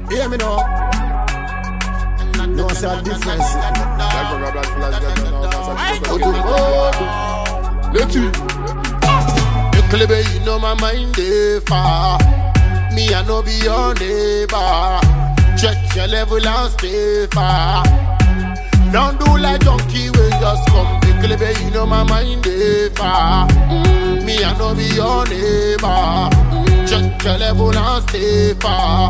Hear me now. No, it's a difference. You know my mind dey far. Me I no be your neighbor. Check your level and stay far. Don't do like donkey we just come. You know my mind dey far. Me I no be your neighbor. Check your level and stay far.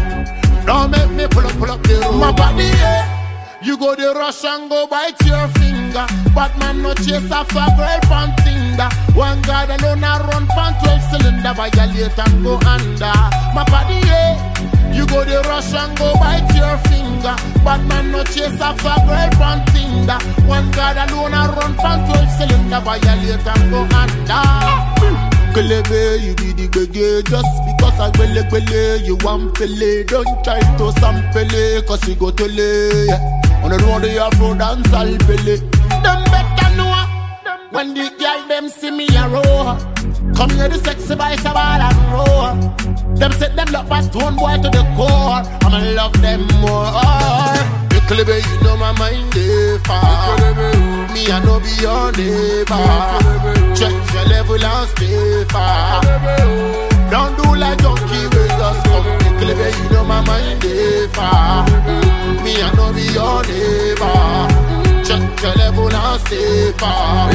Don't make me pull up the road. My body, yeah. You go the rush and go bite your finger. But man no chase after girl pan Tinder. One God alone a run pan 12 cylinder. Violate and go under. My body, yeah. You go the rush and go bite your finger. But man no chase after girl pan Tinder. One God alone a run pan 12 cylinder. Violate and go under. Kelebe, you be the gege. Just because I gwele you want pele. Don't try to sample cause you go to lay. On the road you afro dance all pele. Them better know when the girl them see me a row. Come here the sexy boy shabal and roll. Them set them look past one boy to the core. I'ma love them more. Kelebe, you know my mind dey far. Me I no be your neighbor. Check your level and stay far. Don't do like donkey we just come. Kelebe, you know my mind dey far. Me I no be your neighbor. Check your level and stay far.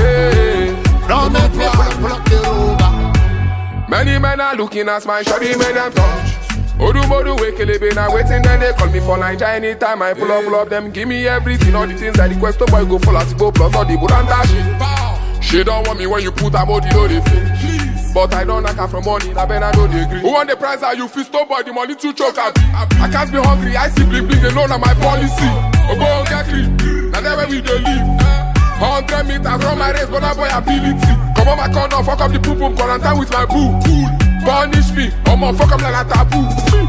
Don't make me pull up the rover. Many men are looking at my shoddy men and touch. Odu wake Kelebe now waiting, then they call me for Niger. Anytime I pull up them, give me everything, all the things that the question boy go full as go plus all the budanta shit. She don't want me when you put a body on the face. But I don't knock her from money, I bet I know they agree. Who want the price that you feel stop boy, the money to choke at. I can't be hungry, I see bling bling, they know that my policy. Go get clean, now that's where we dey live. 100 meters from my race, but that boy ability. Come on my corner, fuck up the poop boom, quarantine with my boo. Cool. Punish me, I'ma fuck up like a taboo.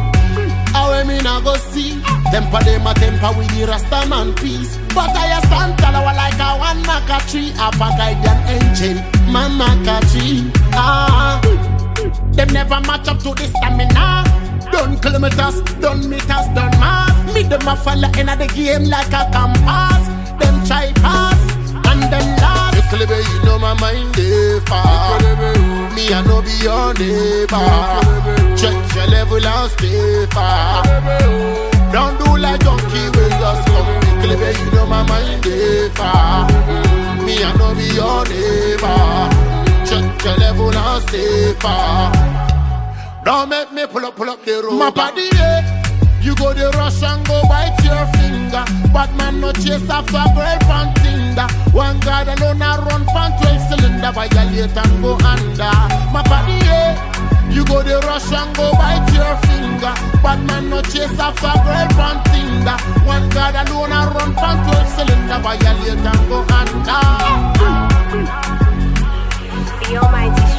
How me not go see them temper with the Rasta man peace. But I stand tall like a one maca tree. Have a guardian angel, my maca tree. Them never match up to the stamina. Done kilometers, done meters, done miles. Me them a follow in the game like a compass. Them try pass and them last. Kelebe, you know my mind dey far. Me I no be your neighbor. Check your level and stay far. Don't do like donkey we just come. Kelebe, you know my mind dey far. Me I no be your neighbor. Check your level and stay far. Don't make me pull up the road. My body, yeah. You go the rush and go bite your finger. But man no chase after girl pan Tinder. One God alone a run pan 12 cylinder. Violate and go under. My body, yeah. You go the rush and go bite your finger. But man no chase after girl pan Tinder. One God alone a run pan 12 cylinder. Violate and go under. The Almighty